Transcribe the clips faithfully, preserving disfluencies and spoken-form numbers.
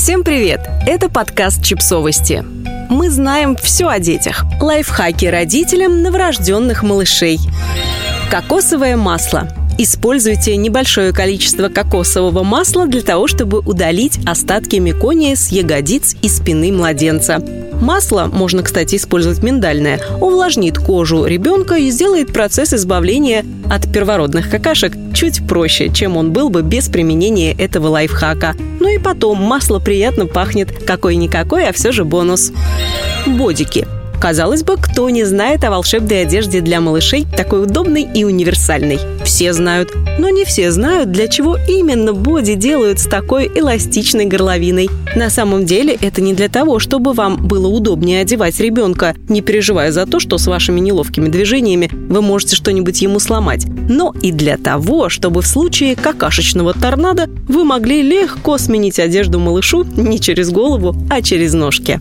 Всем привет! Это подкаст «Чипсовости». Мы знаем все о детях. Лайфхаки родителям новорожденных малышей. Кокосовое масло. Используйте небольшое количество кокосового масла для того, чтобы удалить остатки мекония с ягодиц и спины младенца. Масло, можно, кстати, использовать миндальное, увлажнит кожу ребенка и сделает процесс избавления от первородных какашек чуть проще, чем он был бы без применения этого лайфхака. Ну и потом, масло приятно пахнет, какой-никакой, а все же бонус. Бодики. Казалось бы, кто не знает о волшебной одежде для малышей, такой удобной и универсальной? Все знают. Но не все знают, для чего именно боди делают с такой эластичной горловиной. На самом деле, это не для того, чтобы вам было удобнее одевать ребенка, не переживая за то, что с вашими неловкими движениями вы можете что-нибудь ему сломать. Но и для того, чтобы в случае какашечного торнадо вы могли легко сменить одежду малышу не через голову, а через ножки.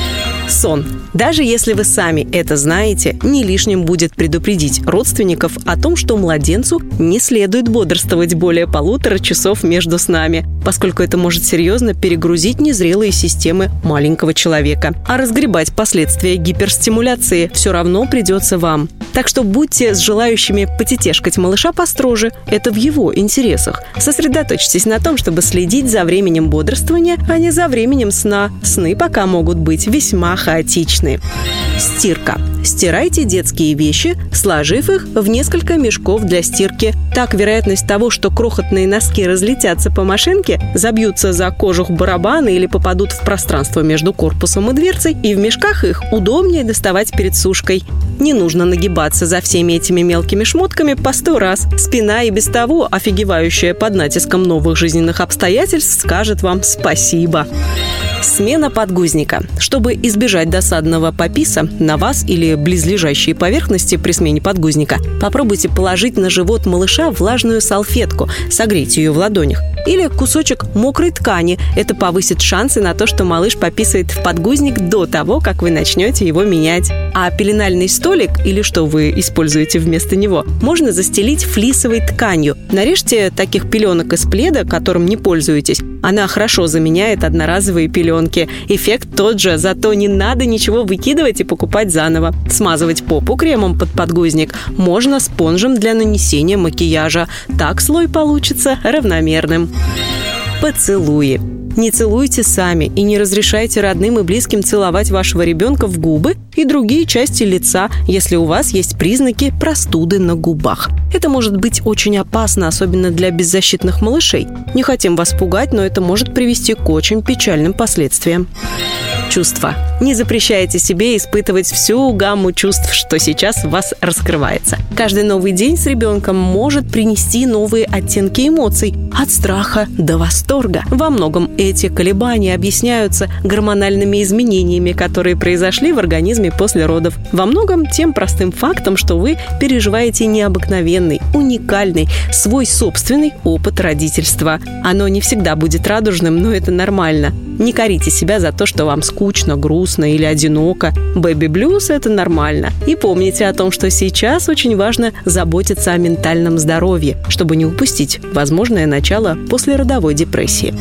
Сон. Даже если вы сами это знаете, не лишним будет предупредить родственников о том, что младенцу не следует бодрствовать более полутора часов между снами, поскольку это может серьезно перегрузить незрелые системы маленького человека. А разгребать последствия гиперстимуляции все равно придется вам. Так что будьте с желающими потетешкать малыша построже, это в его интересах. Сосредоточьтесь на том, чтобы следить за временем бодрствования, а не за временем сна. Сны пока могут быть весьма хаотичны. Стирка. Стирайте детские вещи, сложив их в несколько мешков для стирки. Так вероятность того, что крохотные носки разлетятся по машинке, забьются за кожух барабана или попадут в пространство между корпусом и дверцей, и в мешках их удобнее доставать перед сушкой. Не нужно нагибаться за всеми этими мелкими шмотками по сто раз. Спина и без того, офигевающая под натиском новых жизненных обстоятельств, скажет вам спасибо. Смена подгузника. Чтобы избежать досадного пописа на вас или близлежащие поверхности при смене подгузника, попробуйте положить на живот малыша влажную салфетку, согрейте ее в ладонях, или кусочек мокрой ткани. Это повысит шансы на то, что малыш пописает в подгузник до того, как вы начнете его менять. А пеленальный столик, или что вы используете вместо него, можно застелить флисовой тканью. Нарежьте таких пеленок из пледа, которым не пользуетесь. Она хорошо заменяет одноразовые пеленки. Эффект тот же, зато не надо ничего выкидывать и покупать заново. Смазывать попу кремом под подгузник можно спонжем для нанесения макияжа. Так слой получится равномерным. Поцелуи. Не целуйте сами и не разрешайте родным и близким целовать вашего ребенка в губы и другие части лица, если у вас есть признаки простуды на губах. Это может быть очень опасно, особенно для беззащитных малышей. Не хотим вас пугать, но это может привести к очень печальным последствиям. Чувства. Не запрещайте себе испытывать всю гамму чувств, что сейчас в вас раскрывается. Каждый новый день с ребенком может принести новые оттенки эмоций, от страха до восторга. Во многом эти колебания объясняются гормональными изменениями, которые произошли в организме после родов. Во многом тем простым фактом, что вы переживаете необыкновенный, уникальный, свой собственный опыт родительства. Оно не всегда будет радужным, но это нормально. Не корите себя за то, что вам скучно, грустно или одиноко. Бэби-блюз – это нормально. И помните о том, что сейчас очень важно заботиться о ментальном здоровье, чтобы не упустить возможное начало послеродовой депрессии.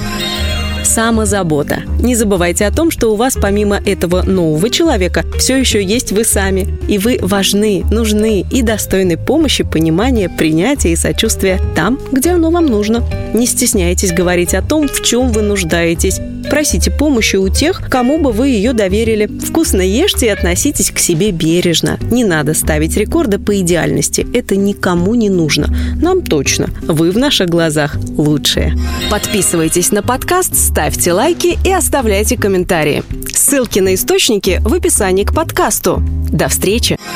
Самозабота. Не забывайте о том, что у вас помимо этого нового человека все еще есть вы сами. И вы важны, нужны и достойны помощи, понимания, принятия и сочувствия там, где оно вам нужно. Не стесняйтесь говорить о том, в чем вы нуждаетесь. Просите помощи у тех, кому бы вы ее доверили. Вкусно ешьте и относитесь к себе бережно. Не надо ставить рекорды по идеальности. Это никому не нужно. Нам точно. Вы в наших глазах лучшие. Подписывайтесь на подкаст, ставьте лайки и оставляйте комментарии. Ссылки на источники в описании к подкасту. До встречи!